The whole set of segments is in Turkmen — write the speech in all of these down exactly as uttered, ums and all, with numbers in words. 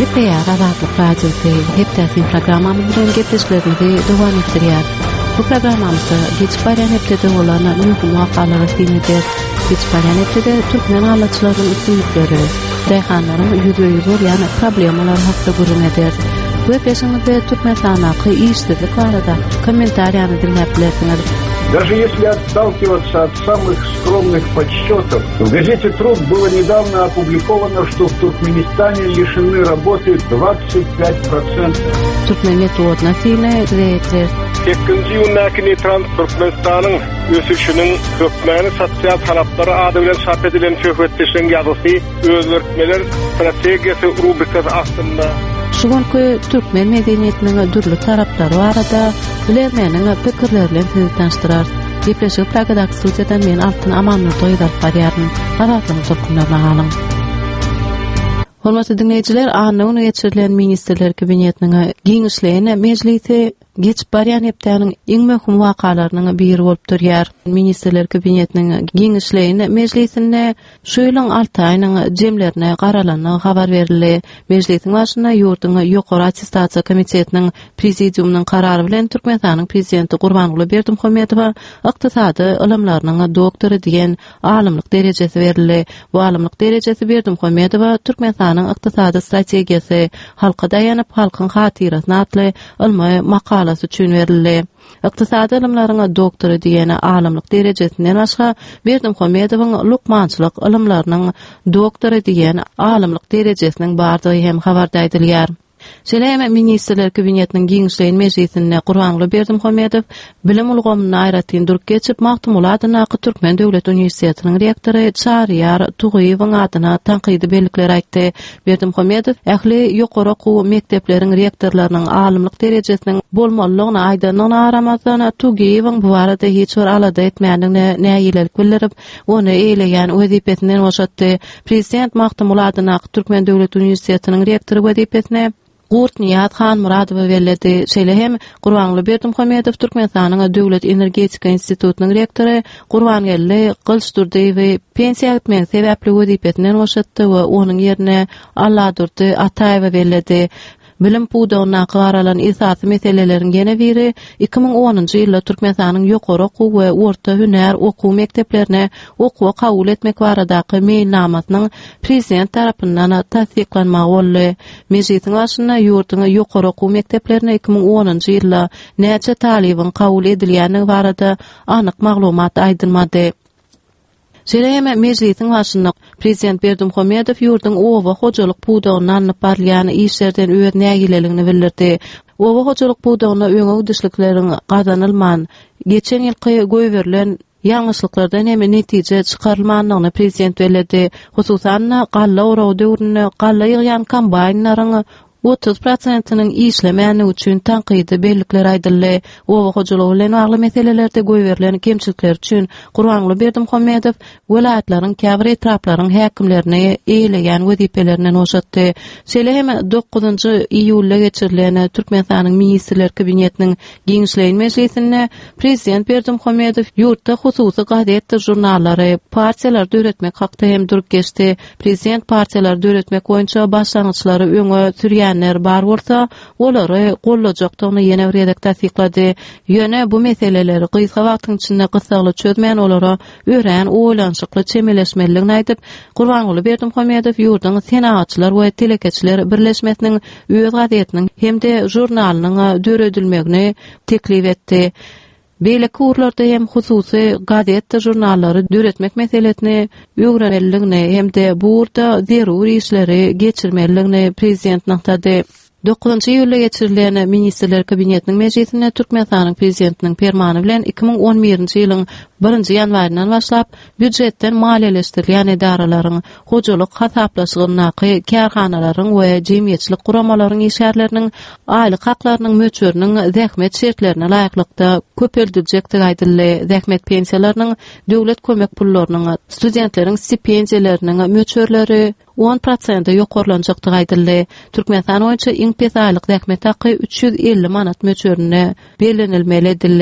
Sefer Azadlık Radyosu heptasin programımızın gepleşlerimizi devam ettiriyor. Bu programımızda geç bayram heptede olan mühim vakalara değinir. Geç bayram heptede Türkmen ağaçlarının üstünlükleri, reyhanların yüzü yüzü yani problemalar hakkında görünür. Bu episodda Türkmen sanatı işsizlik barada kommentarlarını dinleyebilirsiniz. Даже если отталкиваться от самых скромных подсчетов, в газете «Труд» было недавно опубликовано, что в Туркменистане лишены работы двадцать пять процентов. sekizinci yılındaki Turkmenistan'ın ösüşünün köpmeni sosyal talapları adı bilen çap edilen şöhretleşen yazısı özgürtmeler stratejisi rubrikası aslında. Şuňky Türkmen medeniyetiniň dürli taraplary barada bilemeniň pikirlerini tanıştyrar. Gepleşip Pragadak studiýadan men Altyn Amanly doýdap barýaryn. Aratyny topundan alyň. Hormatly dinleýijiler, anyny geçirilen ministrler kabinetiniň giňişleýine mejlisi geç baryan heptäniň iň möhüm wakalarynyň biri bolup durýar. Ministrler kabinetiniň giňişleýine mejlisinde şu ýylyň alty aýynyň jemlerine garalanyny habar berildi. Mejlisiň başynda ýurtyň ýokary attestasiýa komitetiniň prezidiumynyň karary bilen Türkmenistanyň prezidenti Gurbanguly Berdimuhammedowa ykdysady ilmlarynyň doktory diýen alymlyk derejesi berildi. Bu alymlyk derejesi Berdimuhammedowa Türkmenistanyň ykdysady strategiýasy, halka daýanyp halkyň hatyrasyna atly ilmi makala üçün verildi. Iqtisadi ilimlaryň doktory diýen alymlyk derejesinden başga Berdimuhammedowyň lukmançylyk ilimlarynyň doktory diýen alymlyk derejesiniň bardygy hem habarda edilýär. Şeýle ministrler kabinetiniň giňişleýin mejlisinde Gurbanguly Berdimuhammedow bilim ulgamyny aýratyn durup geçip Magtum adyna Türkmen Döwlet Uniwersitetining rektory Çaryar Tuğyewiň adyna tanqydy bellikler aýtdy. Berdimuhammedow ähli ýokary okuw mekdepleriň rektorlarynyň alymlyk derejesiniň bolmalygyny aýdanyň aramazdan Tuğyewiň bu arada hiç bir alada etmändigine näýilelik bildirip, ony eýleýän wezipesinden boşatdy. Prezident Magtum adyna Türkmen Döwlet Uniwersitetining rektory wezipesine Gurt Niyat Khan Muradowa verildi. Şeýle hem Gurbanguly Berdimuhammedow Türkmenistanyň Döwlet Energetika Institutynyň rektory Gurbanguly Gylşdurdywy pensiýa gitmek sebäpli wezipesinden boşatdy we onuň ýerine Alladurdy Ataýewa verildi. Bilim puwdagyna garalan esasy meseleleriň gene biri iki ming onunçy ýylda Türkmenistanyň ýokary okuw we orta hüner okuw mekdeplerine okuwa kabul etmek baradaky meýilnamasynyň prezident tarapyndan tasdiklanmagy boldy. Mejlisiň başynda ýurtyň ýokary okuw mekdeplerine iki ming onunçy ýylda näçe talibiň kabul edilýäni barada anyk maglumat aýdylmady. Şeýle mejlisiň başynda prezident Berdimuhammedow ýurtyň owa hojalyk puwdagyny anyp barýany işlerden öz näýileligini bildirdi. Owa hojalyk puwdagyna öňe düşlükleriň gazanylman, geçen ýylky göýberilen ýalňyşlyklardan hem netije çykarylmanyny prezident belirdi. Hususan galla oraw döwründe galla ýygýan kombaynlaryň otuz prosentiniň işlemäni üçin tanqydy bellikler aýdyldy. Owa hojalygy bilen bagly meselelerde göýberilen kemçilikler üçin Gurbanguly Berdimuhammedow welaýatlaryň käbir etraplaryň häkimlerine eýleýän wezipelerine noşatdy. Şeýle hem dokuzunçy iýulda geçirilen Türkmenistanyň ministrler kabinetiniň giňişleýin mejlisinde prezident Berdimuhammedow ýurtda hususy gazet jurnallary, partiýalar döretmek hakda hem durup geçdi. Prezident partiýalar döretmek boýunça başlangyçlary öňe sürýän bar bolsa, olary gollajakdygyny ýene bir ýerde tasdiklady. Ýöne bu meseleleri gysga wagtyň içinde gysgaly çözmän olara ören oýlanşykly çemeleşmeliligini aýdyp, Gurbanguly Berdimuhammedow ýurtyň senatçylar we telekeçiler birleşmesiniň öz gazetiniň hemde jurnalynyň döredilmegini teklip etdi. Beýleki urlarda hem hususy gazet jurnallary döretmek meselesini öwrenmeligini hemde bu urda zeruri işleri geçirmeligini prezident naktady. dokuzunçy ýylda geçirilen ministrler kabinetiniň mejlisinde Türkmenistanyň prezidentiniň fermany bilen iki ming on birinçi ýylyň birinçi ýanwaryndan başlap büdjetden maliýeleşdirilýän edaralaryň hojalyk hasaplaşygyny kärhanalaryň we jemgyýetçilik guramalaryň işgärleriniň aýlyk haklarynyň möçöriniň zähmet şertlerine laýyklykda köpeldiljekdigi aýdyldy. Zähmet pensiýalarynyň, döwlet kömek pullarynyň, studentleriň stipendiýalarynyn möçörleri on prosent ýokarlanjakdygy aýdyldy. Türkmenistan boýunça iň pes aýlyk zähmet haky üç ýüz elli manat möçörüne bellenilmeli edildi.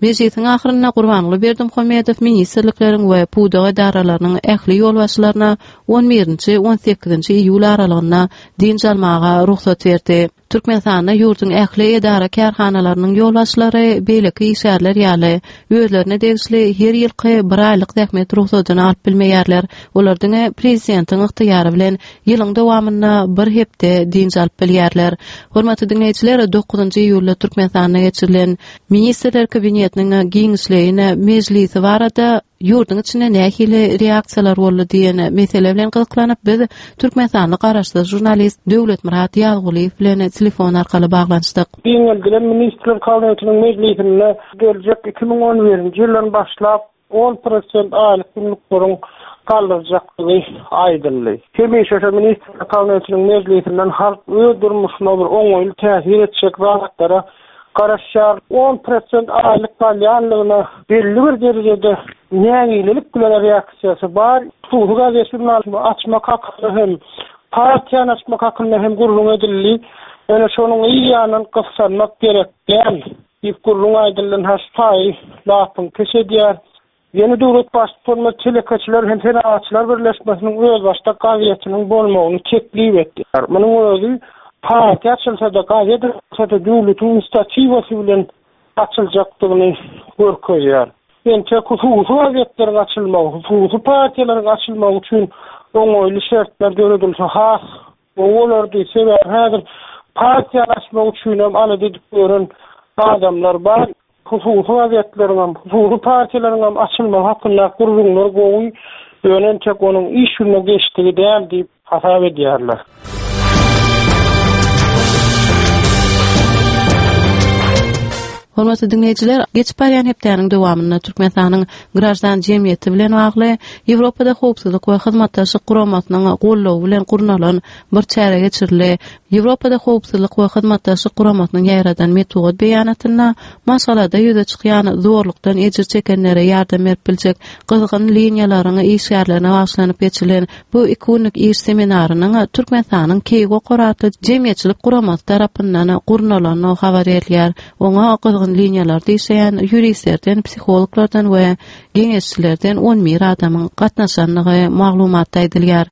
Meclisin ahyrynda Gurbanly Berdimuhammedow ministrliklerin we pudaga daralarynyň ähli ýolbaşçylaryna on birinji on sekizinji iýul aralygyna din jalmaga ruhsat berdi. Türkmenistanda ýurdun ähli edara kärhanalarynyň ýolbaşçylary beýleki işärler ýaly özlerine degişli her ýylky bir aýlyk zähmet ruhsatyny alyp bilmeýärler. Olardyň prezidentiň yktyýary bilen ýylyň dowamyna bir hepde din alyp bilýärler. Hormatly dinleýijiler, dokuzunji iýulda Türkmenistanda geçirilen ministrler kabinetiniň giňişligine meclisi barada ýurdun içinde nähili reaksiýalar boldy diýen mesele bilen gyzyklanıp biz Türkmenistanly garaşdy jurnalist Döwlet Murat Ýalguliýew bilen telefon arkaly baglanşdyk. Bilen ministrler kabinetiniň meclisine geljek iki bin on birinji ýyldan başlap on prosent aýlyk gümrüklerin kaldyrjaklygy aýdyldy. Hemişe ministrler kabinetiniň meclisinden halk öz durmuşyna bir oňoýly täsir etjek wagtlara garaşýar. on prosent aýlyk galýanlygyna belli bir derejede nägilik bilen reaksiýasy bar. Bu gazetini açmak hakly hem partiýany açmak hakly hem gurulun edildi. Ene şonuň ýanyny gyssanmak gerekden. İp gurulun aýdylan haspaý lapyň keşedýär. Yeni döwlet başçylaryna telekaçylar hem senaatçylar birleşmesiniň öz başda gazetiniň bolmagyny teklip etdi. Munyň özü partiýa açylsa da gazet açylsa döwletiň inisiatiwasy bilen açyljakdygyny görkezýär. Ente hususy gazetlerin açylmagy, hususy partiýalaryň açylmagy üçin oňoýly şertler döwledilse has, olardy sebäp häzir partiýa açmak üçin hem alady diýen adamlar bar. Hususy gazetlerin, hususy partiýalaryň açylmagy hakynda gurulmalar gowy ýönen tek onuň iş ýoluna geçdigi däl diýip hasap edýärler. Hormatly dinleýijiler, geçip barýan hepdeniň dowamyna Türkmenistanyň grajdan jemgyýeti bilen bagly Ýewropada howpsuzlyk we hyzmatdaşlyk guramatynyň gollawy bilen gurnalan bir çäre geçirildi. Ýewropada howpsuzlyk we hyzmatdaşlyk guramatynyň ýaradan metod beýanatyna masalada ýüze çykýan zorlukdan ejir çekenlere ýardam berip biljek gyzgyn liniýalaryny işgärlerine başlanyp geçirilen bu iki günlük iş seminarynyň Türkmenistanyň Kego Qoratly jemgyýetçilik guramaty tarapyndan gurnalanyny habar edilýär. Oňa liniýalar diýsen ýuristlerden, psihologlardan we geňeşçilerden on bir adamyň gatnaşanlygy maglumat aýdylýar.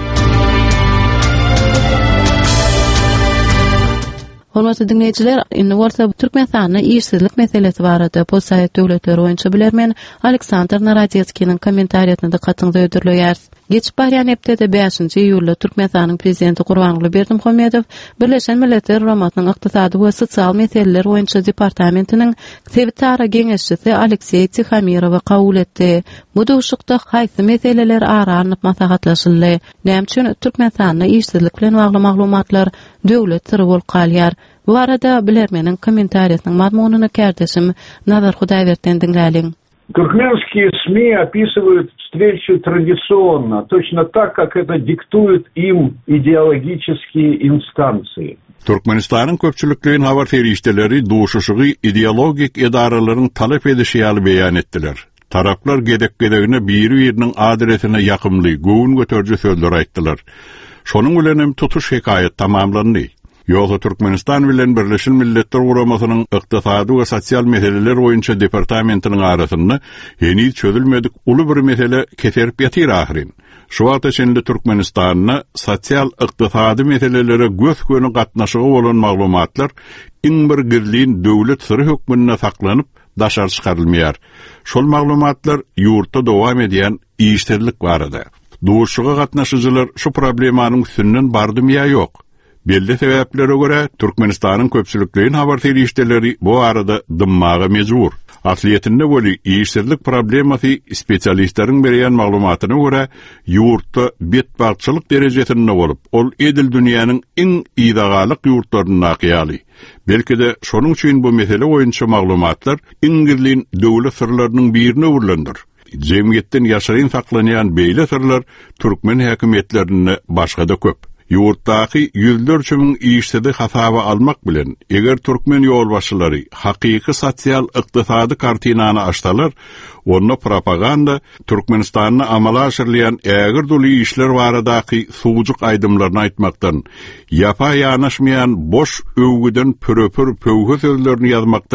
Hormatly dinleýijiler, indi bolsa Türkmenistanyň işsizlik meselesi barada Possovet döwletleri boýunça bilermen Aleksandr Narodetskiň kommentariýatyna dikkatiňizi öýdürýär. Geçip barýan hepde beşinji iýulda Türkmenistanyň prezidenti Gurbanly Berdimuhammedow Birleşen Milletler Uramatnyň ykdysady we sosial meseleler boýunça departamentiniň sebitara geňeşçisi Aleksey Tixamirowy kabul etdi. Bu duşukda haýsy meseleler aranyp maslahatlaşyldy. Näme üçin Türkmenistanyň işsizlik bilen bagly maglumatlar döwlet sirri bolup kalýar. Bu arada bilermeniň kommentariýasynyň mazmunyny kärdeşim Nazar Hudaýberden dinläliň. Туркменские СМИ описывают встречу традиционно, точно так, как это диктуют им идеологические инстанции. Türkmenistan'ın köpçülüklerin habar ferişteleri duşuşuğu ideologik edaralaryň talep edişi ýaly beýan etdiler. Taraplar gedek-gedegine biri-biriniň adresine ýakymly, göwün göterji sözler aýtdylar. Şonuň bilen hem tutuş hekaýet tamamlandy. Ýogsa Türkmenistan bilen Birleşen Milletler Guramasynyň ykdysady we sosial meseleler boýunça departamentiniň arasynda heni çözülmedik uly bir mesele keserip ýatyr ahyrin. Şu wagtda şeňle Türkmenistanyň sosial ykdysady meselelere göz göni gatnaşygy bolan maglumatlar iň bir girliň döwlet sirri hökmünde saklanyp daşar çykarylmaýar. Şol maglumatlar ýurtda dowam edýän işsizlik barada. Duşuga gatnaşyjylar şu problemanyň üstünden bardymy ýa ýok. Belli sebeplere göre Türkmenistanyň köpçülüklerin habar ferişteleri bu arada dymmaga mejbur. Asliyetinde boli işsizlik problemasy spesialistleriň berýän maglumatyna göre ýurtda betbarçylyk derejesinde bolup, ol edil dünýäniň iň ýygalyk ýurtlaryna nakýaly. Belki de şonuň üçin bu mesele boýunça maglumatlar iňgirliň döwlet sirlerini birine urlandyr. Jemgyýetden ýaşaryn saklanýan beýle sirler türkmen häkimetlerini başga da köp. Ýurtdaky ýüzlerçe miň işsizlik hasaby almak bilen eger türkmen ýolbaşçylary hakyky sosial ykdysady kartinany açsalar, onda propaganda Türkmenistanyny amala aşyrlayan ägir doly işler baradaky suwjuk aýdymlaryny aýtmakdan, ýapa ýanaşmaýan boş öwgüden pöröpür pöwgü sözlerini ýazmakdan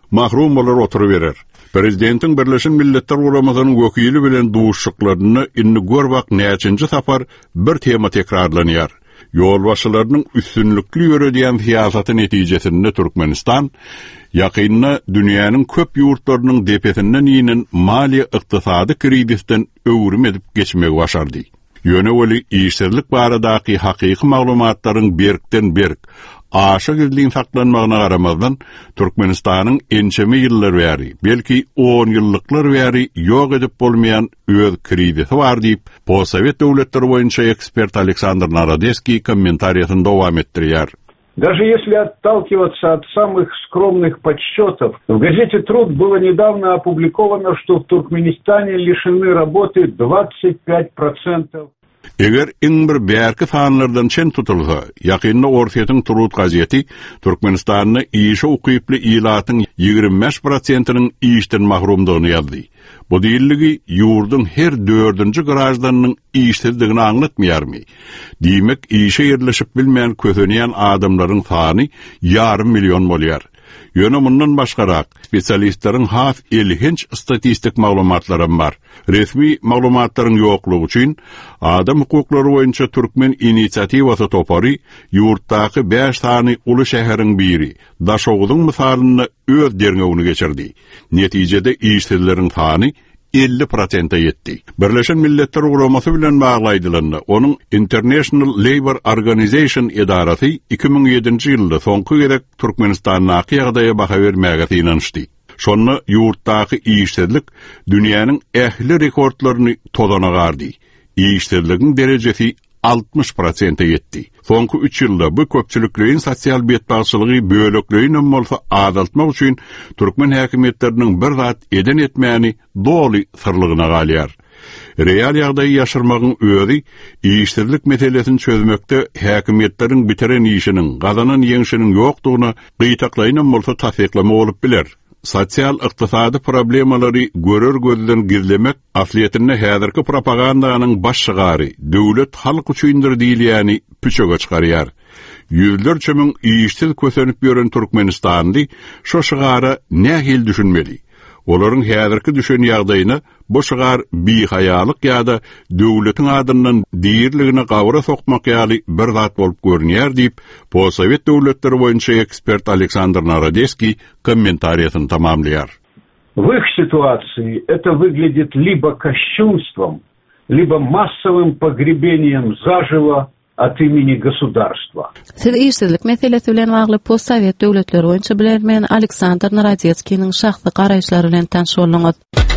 mahrum bolar oturuverer. Prezidentin Birleşen Milletler Guramasynyň wekili bilen duşuşyklaryny inni görwak näçinji tapar bir tema tekrarlanýar. Ýolbaşçylarynyň üstünlükli ýöredýän siýasaty netijesinde Türkmenistan ýakynda dünýäniň köp ýurtlarynyň depetinden ýynyň maliýe ykdysady krizisten öwrüm edip geçmegi başardy. Ýöne weli işsizlik baradaky hakyky maglumatlaryň berkden berk aşa girliğin saklanmağına qaramazdan Türkmenistanyň ençemi ýyllar bäri, belki on ýyllıklar bäri ýok edip bolmaýan öz krizisi bar diýip, Possovet döwletleri boýunça ekspert Aleksandr Narodeski kommentariýasyny dowam etdirýär. Даже если отталкиваться от самых скромных подсчетов, в газете «Труд» было недавно опубликовано, что в Туркменистане лишены работы двадцать пять процентов. Eger iň bir bärki sanlardan çen tutulsa, ýakynda Orfetin Turut gazeti Türkmenistanyň işe ukyply ilatyň ýigirme beş prosentynyň işden mahrumdygyny ýazdy. Bu diýilligi ýurdun her dördünji garajdannyň işsizdigini aňlatmaýarmy? Diýmek, işe ýerleşip bilmeýän kösenýän adamlaryň sany ýarym million bolýar. Ýöne mundan başgarak spesialistlaryň has ilhinç statistik maglumatlarym bar. Resmi maglumatlaryň ýoklugy üçin adam hukuklary boýunça Türkmen inisiatywasy topary ýurtdaky beş sany uly şäheriň biri Daşoğudyň misalyny öz derňegine geçirdi. Netijede işsizleriň sany elli prosenta ýetdi. Birleşen Milletler Guramasy bilen baglaýdylanda, onuň International Labour Organization edarasy iki bin ýedinji ýylda soňky gerek Türkmenistanyň ýagdaýa baha bermäge inançdy. Şonu ýurtdaky işsizlik dünýäniň ähli rekordlaryny tozana gardy. İşsizligiň derejesi altmış prosenta ýetdi. Soňky üç ýylda bu köpçülikliň sosial betbaşçylygy böleklerini bolsa azaltmak üçin Türkmen häkimetleriniň bir zat eden etmäni doly sırlygyna galýar. Real ýagdaýy ýaşyrmagyň özi işsizlik meselesini çözmekde häkimetleriň biteren işiniň, gazanan ýeňşiniň ýokdugyna gyýtaklaýan bolsa tasdiklama bolup biler. Sosial ykdysady problemalary görür gözden gizlemek asliyetinde häzirki propagandanyň baş şygary döwlet halk üçindir diýilýäni püçege çykarýar. Ýüzlerçe min işsiz kösenip ýören Türkmenistandy şo şygary nähil düşünmeli. Olaryň häzirki düşen ýagdaýyna bu şygar bihayalyk ýa-da döwletiň adyndan diýerligine gawra sokmak ýaly bir zat bolup görünýär diýip Possovet döwletleri boýunça ekspert Aleksandr Narodeski kommentariýasyny tamamlaýar. В их ситуации это выглядит либо кощунством, либо массовым погребением заживо от имени государства. Siz işsizlik meselesi bilen bagly Possovet döwletleri boýunça bilen Aleksandr Narodeskiň şahsy garaýşlary bilen tanış bolňyz.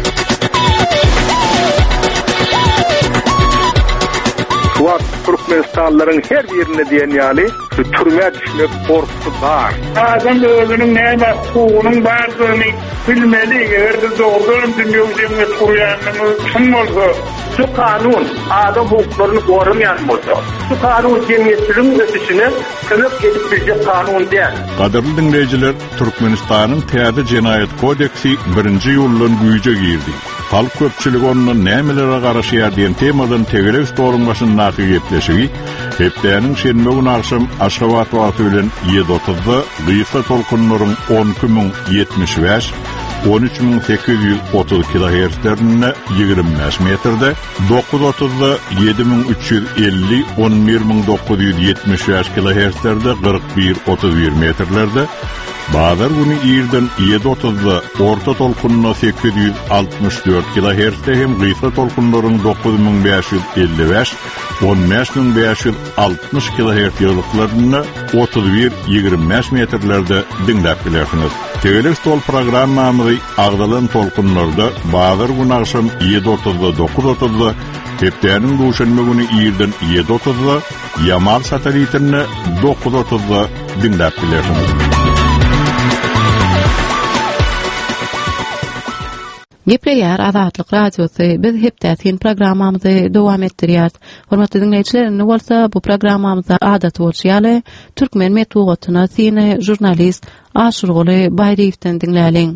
Türkmenistanlaryň her ýerine diýen ýaly türme düşmek gorkusy bar. Adam özüniň näme hukugynyň bardygyny bilmeli, ýerde dogry dünýäde turýanyny kim bolsa, şu kanun adam hukuklaryny gorumaýan bolsa, şu kanun jemgyýetçiligiň ötüşine kılıp edip bir kanun diýär. Gaderly dinleýijiler, Türkmenistanyň Täze Jenaýat Kodeksi birinji ýoldan güýje girdi. Halk köpçüligi onunla nämelere garaşy ýerdiýen temadan tegele storun başynda ýetleşigi, hepdäniň şenme gün akşam Aşgabat wagty bilen ýedi otuzda Gyýsa tolkunlaryň on iki min ýetmiş beş, on üç min sekiz ýüz otuz kilohertzlerine ýigirme beş metrde, dokuz otuzda ýedi min üç ýüz elli, on bir min dokuz ýüz ýetmiş beş kilohertzlerde, kırk bir otuz bir metrlerde, Bazar günü ýerden ýedi otuzda orta tolkunna sekiz ýüz altmış dört kilohertzde hem Gyýsa tolkunlaryň dokuz min beş ýüz elli beş, on beş min beş ýüz altmış kilohertz ýylyklaryna otuz bir ýigirme beş metrlerde dinläp bilersiňiz. Tegelik stol programmamyzy agdalan tolkunlarda bazar günü akşam ýedi otuzda dokuz otuzda hepdäniň duşanma günü ýerden ýedi otuzda Yamal satelitine dokuz otuzda dinläp bilersiňiz. Gepleýär Azatlyk radiosy, biz hepdäkin programmamyzy dowam etdirýär. Hormatly dinleýijiler, bolsa bu programmamyzda adat bolýaly türkmen medeniýetine syny jurnalist Aşurguly Baýriýewden dinläliň.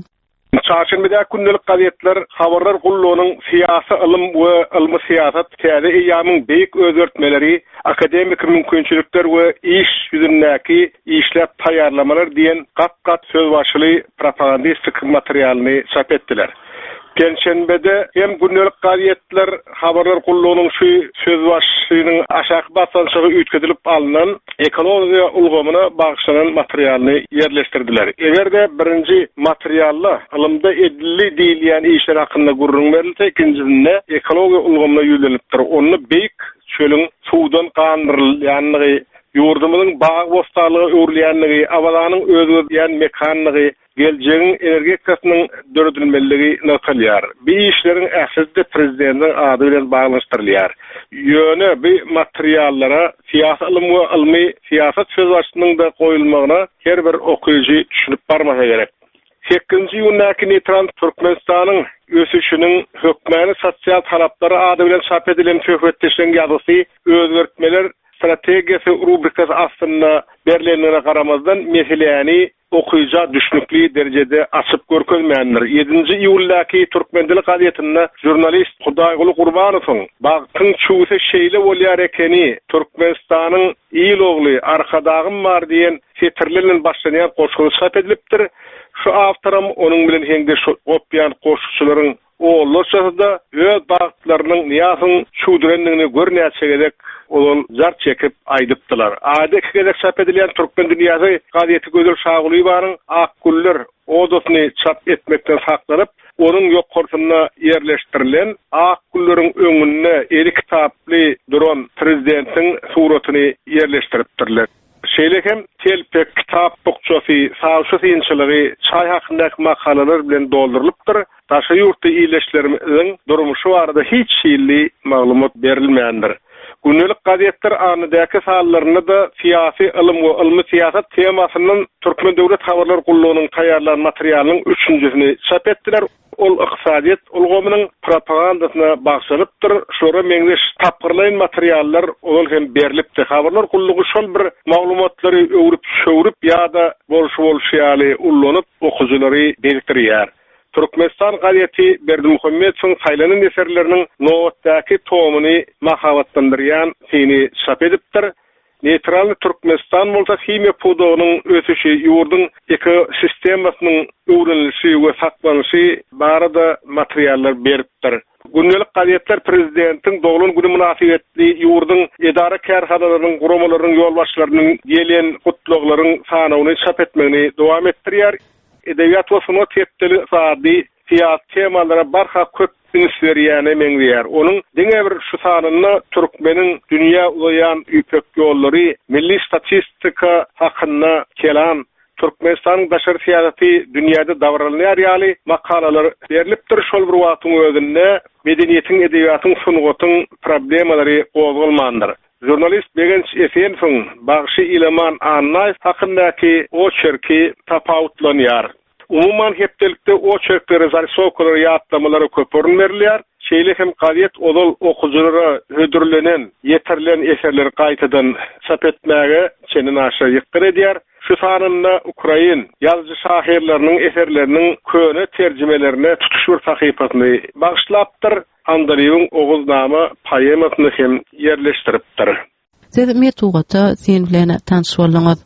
Çarşambada gündelik gazetler habarlar gulluğunun siyasi ilm we ilmi siyasat täze eýamyň beýik özgertmeleri, akademik mümkinçilikler we iş ýüzündäki işläp taýýarlamalar diýen gat-gat söz başly propagandistik materialyny çap etdiler. Perşembede hem gündelik gazetler habarlar gulluğunun şu söz başlynyň aşağı basançygy üýtgedilip alynan ekologiýa ulgamyna bagşlanan materialyny ýerleşdirdiler. Egerde birinji materialla ilmde edilli diýilýän işler hakynda gurrun berilse, ikinjisinde ekologiýa ulgamyna ýönelikdir. Onu beýik çölüň suwdan gandyrylýanlygy, ýurdumyň baý bostalygy öwrülýänligi, awalanyň özgörýän mekanlygy, geleceğin energetikasynyň döredilmeligi nakalýar. Bu işlerin äsasy prezidentin ady bilen baglanyşdyrylýar. Ýöne bu materiallara siyasi ilim we ilmi siyasat söz başlygynyň da goýulmagyna her bir okuyucu düşünüp barmasa gerek. sekizinji ýyldäki neytral Türkmenistanyň ösüşiniň hökmäni sosial talaplary ady bilen çap edilen söhbetleşen ýazgysy özgertmeler strategiýasy rubrikasy aslynda berilene garamazdan meseleni okuyuca düşnükli derecede açıp görkezmeýändir. yedinji ýyldäki Türkmen dili gazetinde jurnalist Hudaýguly Gurbanowyň bagtyň çuwsy şeýle bolýar ekeni Türkmenistanyň ýyl ogly arkadagym bar diýen setirlerden başlanýan goşguly çap edilipdir. Şu awtorum onuň bilen heňde şu opýan goşguçylaryň oğullaşada öz bagtlarynyň niýasyň çuwdurenligini görnäçegedek ol zar çekip aýdypdylar. Ady kegek çap edilýän Türkmen dünýäsi gazeti Gözel Şaguly baryň Akgüller odosyny çap etmekden saklanyp, onuň ýokursyna ýerleşdirilen Akgülleriň öňünde eli kitaply duran prezidentiň suratyny ýerleşdiripdirler. Şeýlekem telpek kitap bukçasy, sawşy synçylygy, çay hakyndaky makalalar bilen doldurylypdyr. Taşa ýurtda iýleşlerimizin durmuşy barada hiç şeýli maglumat berilmeýändir. Gündelik gazetler anydaky sallaryny da siyasi ilim we ilmi siyasat temasynyň Türkmen döwlet habarlar gullugynyň taýýarlanan materialynyň üçinjisini çap etdiler. Ol iqtisadiýet ulgamynyň propagandasyna bagşalypdyr. Şora meňzeş tapgyrlaýan materiallar ol hem berilipdi. Habarlar gullugy şol bir maglumatlary öwrüp şöwrüp ýa-da bolşy bolşýaly ullanyp okuwçylary belirtirýär. Türkmenistan gazeti Berdimuhammedowyň saýlanan eserleriniň nowatdaky tomuny mahabatlandyrýan seni çap edipdir. Neytral Türkmenistan bolsa hime pudogynyň ösüşi, ýurdun ekosistemasynyň öwrenilişi we saklanyşy barada materiallar beripdir. Gündelik gazetler prezidentiň doglan güni münasibetli ýurdun edara kärhanalarynyň guramalarynyň ýolbaşçylarynyň gelen gutluklaryň sanawyny çap etmegini dowam etdirýär. Edebiýat we sanat ýetdili sady siyasi temalara barha köp ýerine meňzeýär. Onuň diňe bir şu sanyny Türkmeniň dünýä ulayan üpek ýollary, milli statistika hakynda kelan Türkmenistan daşar siýasaty dünýäde dawralýar ýaly makalalar berilipdir. Şol bir wagtyň özünde medeniýetiň, edebiýatyň, sunugatyň problemalary gozgalmandyr. Jurnalist Begenç Efendiň bagşy Ilaman Annaýs hakyndaky o çerki tapawutlanýar. Umuman hepdelikde o çerkleri zarsokolary ýatlamalary köpürün berilýär. Şeýle hem gazet olal okuwçylara hödürlenen, ýetirlen eserleri gaýtadan çap etmäge çenin aşa ýykdyr edýär. Şu sanynda Ukrain ýazgy şahirleriniň eserleriniň köne terjimelerine tutuş bir sahypasyny bagşlapdyr. Andaliýyň oguznama poemasyny hem ýerleşdiripdir. Siz metugata sen bilen tanışyp bolýaňyz.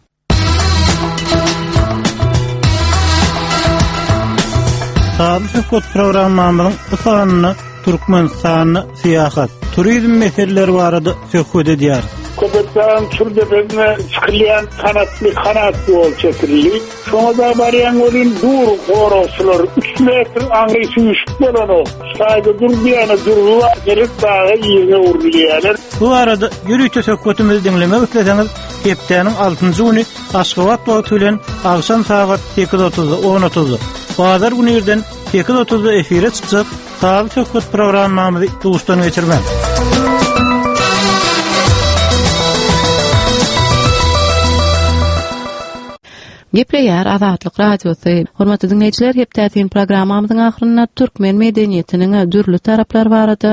Sabit programmamyň bu sanyny Türkmenistanyň siýasat, turizm meselleri barada söhbet edýär. Köpekten türde bezine çıkılyan kanatlı kanatlı ol çekirli. Şuna da bariyan olin dur koroslar. üç metre angrisi üşük bolan o. Sayda dur bir yana durluğa gelip dağa iyine uğurluyalar. Bu arada yürüyüşe söhbetimizi dinlemek isterseniz heptaning altynjy güni Aşgabat wagty bilen akşam saat sekiz otuz on otuz. Bazar günü ýerden sekiz otuzda efire çykjak. Sabit söhbet programmamyzy duşdan geçirmem. Gepleýär Azatlyk radiosy. Hormatly dinleýijiler, hepdäkin programmamyzyň ahyrynda türkmen medeniýetiniň dürli taraplary barada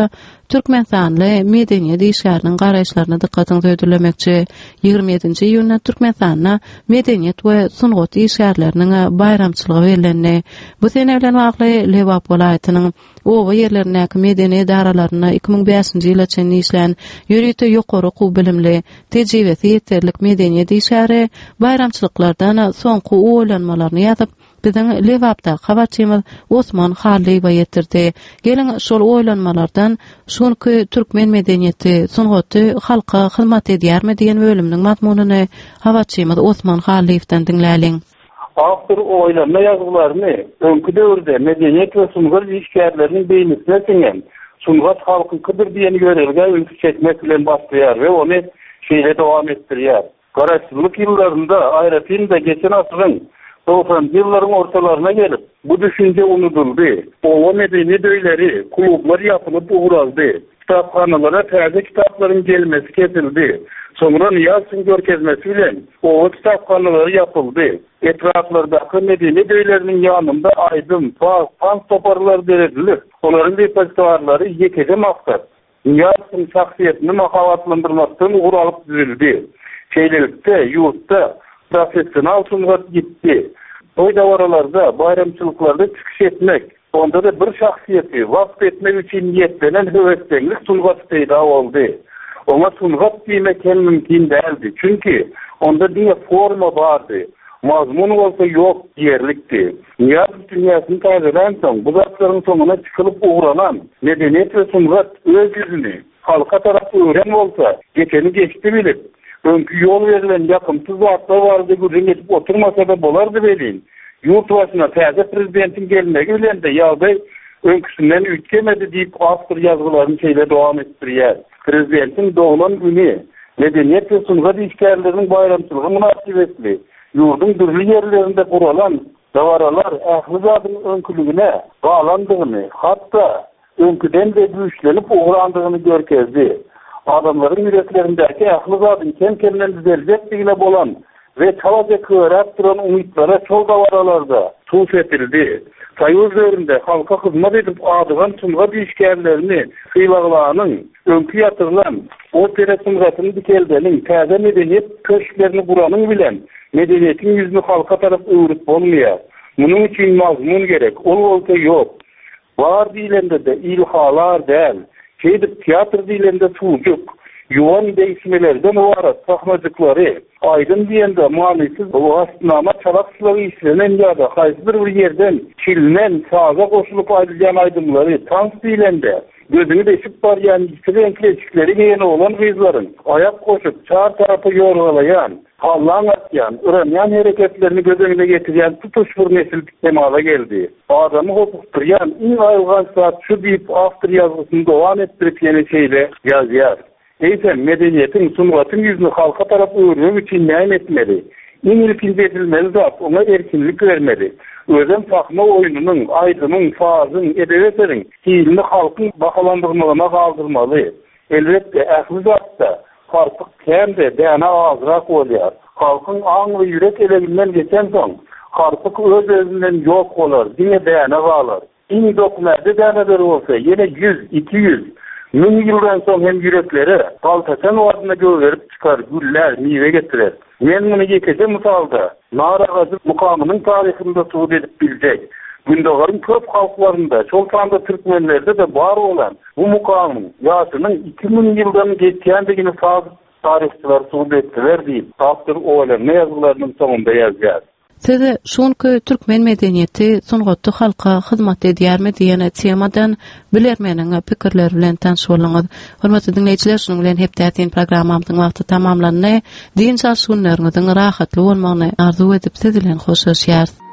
Türkmenstanly medeniýet işgäriniň garaýşlaryna dikkatyňy ödüllemekçi. ýygrimi ýedinji iýulda Türkmenstanda medeniýet we sungat işgärleriniň bayramçylygy berilende. Bu sene bilen bagly Lewap welaýatynyň owa ýerlerindäki medeniýet idaralaryna iki ming beşinji ýyla çenli işlän ýörüýte ýokary okuw bilimli, tejribesi ýeterlik medeniýet işgäri bayramçylyklardan soňky oýlanmalaryny ýazyp biziň Lewapda habarçymyz Osman Harliýew ýetirdi. Gelin şol oýlanmalardan şonky türkmen medeniýeti, sungaty halka hyzmat edýärmi diýen bölümniň mazmunyny habarçymyz Osman Harliýewden dinläliň. After oýlanma ýazgularyny öňkü döwürde medeniýet we sungat işgärleriniň beýnisine singen sungat halkyňky bir diýen ýörelge öňkü çekmek bilen başlaýar we ony şeýle dowam etdirýär. Garaşsyzlyk ýyllarynda aýratynda geçen asyryň doksanjy ýyllaryň ortalaryna gelip bu düşünje unutuldy. Owa medeniýet öýleri, klublar ýapylyp uğraldy. Kitapxanalara täze kitaplaryň gelmesi kesildi. Soňra ýazgyň görkezmesi bilen owa kitapxanalary ýapyldy. Etraflardaky medeniýet öýleriniň ýanynda aýdym, fan toparlar berilip, olaryň depozitarlary ýekede maksat ýazgyň şahsiýetini mahabatlandyrmakdan uğralyp düzüldi. Şeýlelikde ýurtda professional sungat gitti. Toýda waralarda, bayramçylyklarda çykyş etmek, onda da bir şahsiýeti wagt etmek üçin niýetlenen höwetdeňlik sungat peýda boldy. Ona sungat diýmek hem mümkin däldi. Çünki onda diýe forma bardy. Mazmun bolsa ýok diýerlikdi. Ýaz dünýäsini täzeden soň bu zatlaryň soňuna çykylyp uğranan medeniýet we sungat öz ýüzüni halka tarap öwren bolsa, geçeni geçdi bilip öňkü ýol berilen ýakymsy zatlar bardy gürüň etip oturmasa da bolardy belin. Ýurt başyna täze prezidentin gelmegi bilen de ýagdaý öňküsinden ütkemedi diýip after ýazgylaryny şeýle dowam etdirýär. Prezidentin doglan güni medeniýet we sungat işgärleriniň bayramçylygy münasibetli ýurdun dürli ýerlerinde guralan dawaralar ähli zadyň öňkülügine galandygyny, hatda öňküden de güýçlenip uğrandygyny görkezdi. Adamların yüreklerindeki ähli zadyň kem-kemden düzeljekdigine bolan ve çalacak körap duran umytlara çol dawaralarda tuş etildi. Taýyr döwründe halka hyzmat edip adygan sungat işgärlerini hylaglanyň öňkü ýatyrylan opera sungatyny dikeldeniň täze medeniýet köşklerini guranyň bilen medeniýetiň ýüzüni halka tarap öwrüp bolmaýar. Munyň üçin mazmun gerek, ol bolsa ýok. Bar diýilende de ilhalar däl, şeýdip teatr diýilende suwjuk, ýuwan değişmelerden owarat sahnaçyklary, aýdyn diýende manysız wagtnama çalakçylygy işlenen ýa-da haýsy bir ýerden çilinen saza goşulyp aýdylýan aýdymlary tans diýilende gözüni deşip barýan renkleçikleri giýen olan gyzlaryň ayak goşup çar tarapy ýorgalaýan, hallan atýan, örenýän hereketlerini gözüňe getirýän tutuş bir nesil temala geldi. Adamy hopukdurýan iň aýlgan saat şu diýip after ýazgysyny dowam etdirip ýene şeýle ýazýar. Eýsem medeniýetiň sungatyň ýüzüni halka tarap öwrümek üçin näme etmeli? Iň ilkinji edilmeli zat ona erkinlik bermeli. Özüm sahna oýunynyň, aýdynyň, fazyň, edebiýetiň hilini halkyň bahalandyrmagyna galdyrmaly. Elbetde ähli zatda farkyk kemde däne azrak bolýar. Halkyň aň we ýürek eleginden geçen soň farkyk öz özünden ýok bolar, diňe däne galar. Iň dokumenty däneler bolsa ýene yüz, iki yüz Min ýyldan soň hem ýürekleri paltasan wadyna göwerip çykar, güller, miwe getirer. Men muny ýekede misalda Naragazy mukamynyň taryhynda suwd edip biljek. Gündogaryň köp halklarynda, şol sanda türkmenlerde de bar bolan bu mukamyň ýaşynyň iki ming ýyldan geçýändigini taryhçylar suwd etdiler diýip, Tapdyr oýlanyň ýazgylarynyň soňunda ýazýar. Size şonky türkmen medeniýeti sungaty halka hyzmat edýärmi diýen temadan bilermeniň pikirleri bilen tanış boluňuz. Hormatly dinleýijiler, şonuň bilen hepdätin programmamyzyň wagty tamamlandy. Diýen şaşgynlaryňyzyň rahatly bolmagyny arzu edip siz bilen hoşlaşýar.